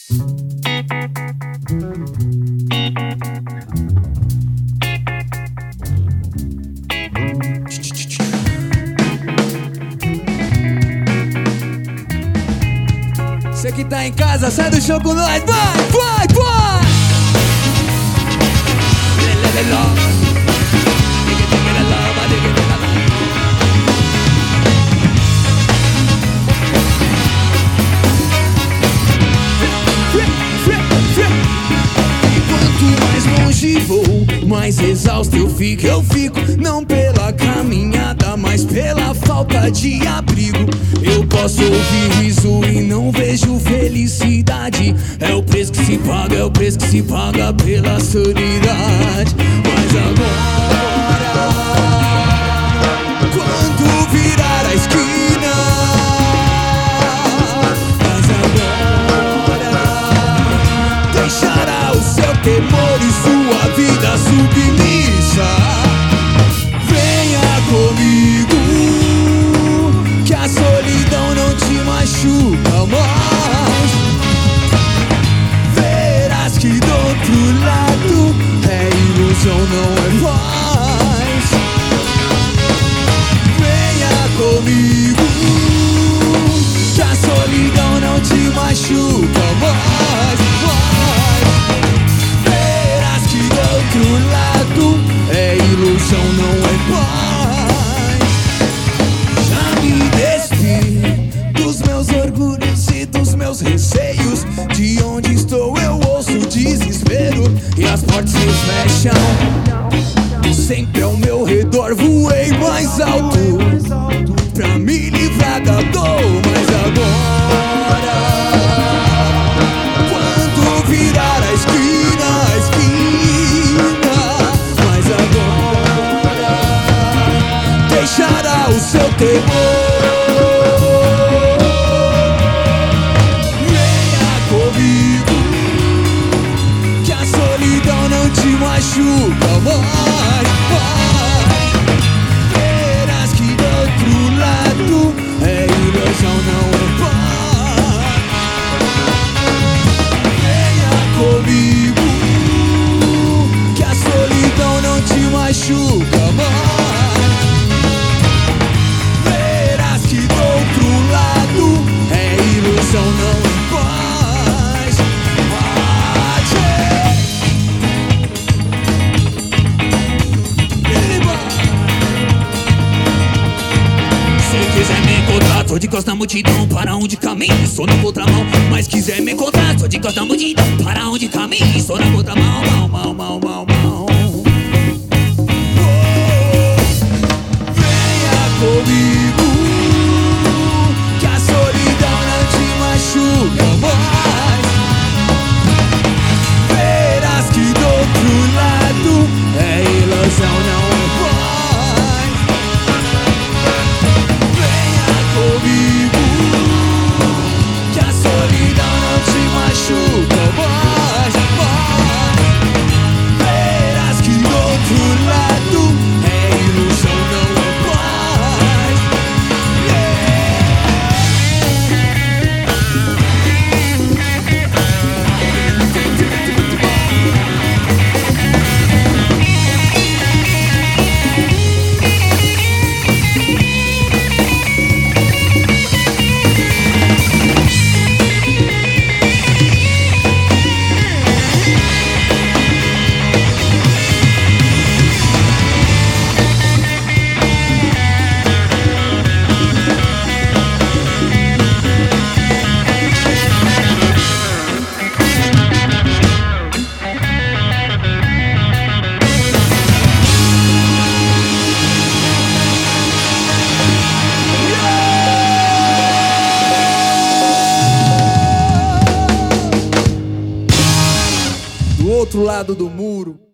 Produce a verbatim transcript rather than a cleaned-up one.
Você que tá em casa, sai do show com nós, vai, vai, vai! E quanto mais longe vou, mais exausto eu fico, eu fico. Não pela caminhada, mas pela falta de abrigo. Eu posso ouvir riso e não vejo felicidade. É o preço que se paga, é o preço que se paga pela solidão. Mas agora, quando virar a esquina, mas agora deixará o seu temor e sua vida submissa. Venha comigo, que a solidão não te machuca mais. Verás que do outro lado é ilusão, não é paz. Venha comigo, que a solidão não te machuca mais, mais. Verás que do outro lado é ilusão, não é paz. Já me despi dos meus orgulhos e dos meus receios. De onde estou eu ouço desespero e as portas se fecham. Sempre ao meu redor voei mais alto pra me livrar da dor. Mas agora, quando virar a esquina, a esquina, mas agora deixará o seu temor. Machuca mais, mais. Verás que do outro lado é ilusão, não é paz. Venha comigo, que a solidão não te machuca mais. Verás que do outro lado é ilusão, não é paz. Tô de costas na multidão, para onde caminho, sou na contramão. Mas quiser me encontrar, tô de costas na multidão, para onde caminho, sou na contramão. Mal, mal, mal, mal, mal. Oh, venha comigo, que a solidão não te machuca mais. Verás que do outro lado é ilusão, não é paz. Comigo, que a solidão não te machuca mais, mais. Verás que do outro lado é ilusão, não é paz. Do outro lado do muro.